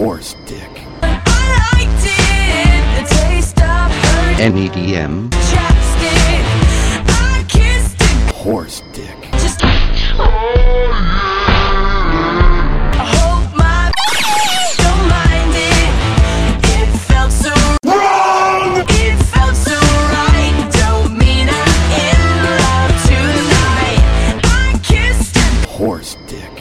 Horse dick. I liked it, the taste of her NEDM. chapstick. I kissed it, Horse dick. just I hope my don't mind it. It felt so wrong. It felt so right. Don't mean I'm in love tonight. I kissed it. Horse dick.